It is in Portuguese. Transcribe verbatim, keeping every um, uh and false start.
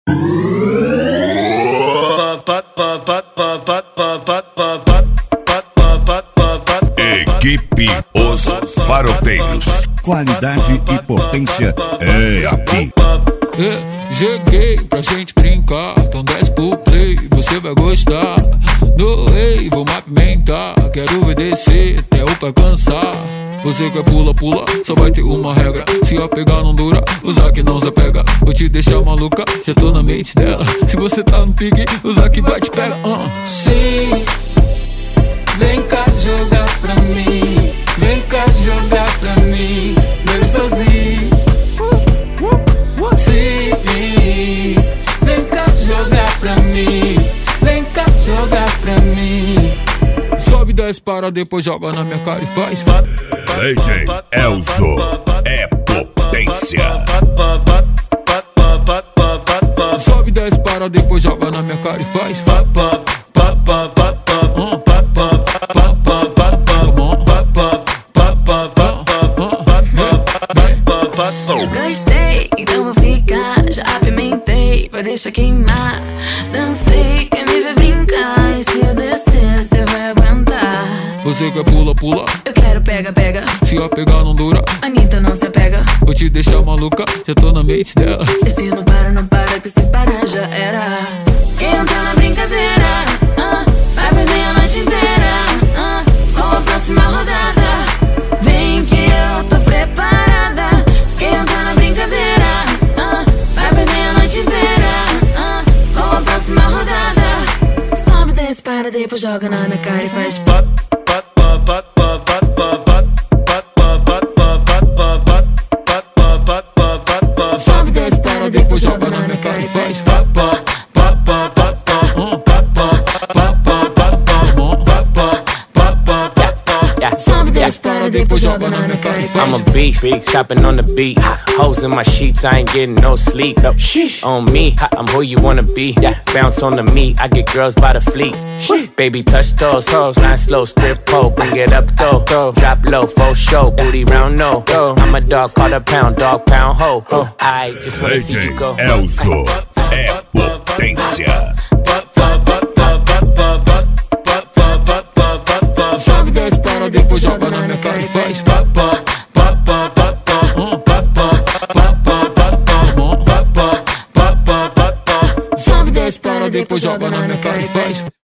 Equipe Os Farofeiros. Qualidade e potência é aqui. É, cheguei pra gente brincar, então desce pro play, você vai gostar. No way, vamos apimentar, quero ver descer até o pé cansar. Você quer pula, pula, só vai ter uma regra. Se a pegar não dura, usar que não se pega. Vou te deixar maluca, já tô na mente dela. Se você tá no pique, usar que vai te pega. uh. Sim, vem cá jogar pra mim. Vem cá jogar pra mim, bem sozinho. Sim, vem cá jogar pra mim. Vem cá jogar pra mim. Sobe, desce, para, depois joga na minha cara e faz. D J Elzo é potência. Sobe, desce, para, depois joga na minha cara e faz. Gostei, então vou ficar. Já apimentei, vai deixar queimar. Dancei, quer me ver brincar. E se eu descer, cê vai aguentar. Você quer pula, pula, Eu quero pega, pega. se a pegar não dura, Anitta não se apega. vou te deixar maluca, já tô na mente dela. E se não para, não para, que se parar já era. Quem entra na brincadeira, ah, vai perder a noite inteira, ah, com a próxima rodada. Vem que eu tô preparada. Quem entra na brincadeira, ah, vai perder a noite inteira, ah, com a próxima rodada. Sobe, desce, para, depois joga na minha cara e faz. Sobe, desce, para, depois joga na minha cara e faz. Sobe, desce, para, depois joga na minha cara e faz. I'm a beast, chopping on the beat. Hoes in my sheets, I ain't getting no sleep. On me, I'm who you wanna be. Bounce on the meat, I get girls by the fleet. Baby, touch those hoes, line slow, strip pole, bring it up though. Drop low, full show, booty round no. I'm a dog, call a pound, dog pound ho. I just wanna see you go. D J Elzo é potência. Sobe, desce, para, depois joga na minha cara e faz. Sobe, desce, para, depois joga na minha cara e faz.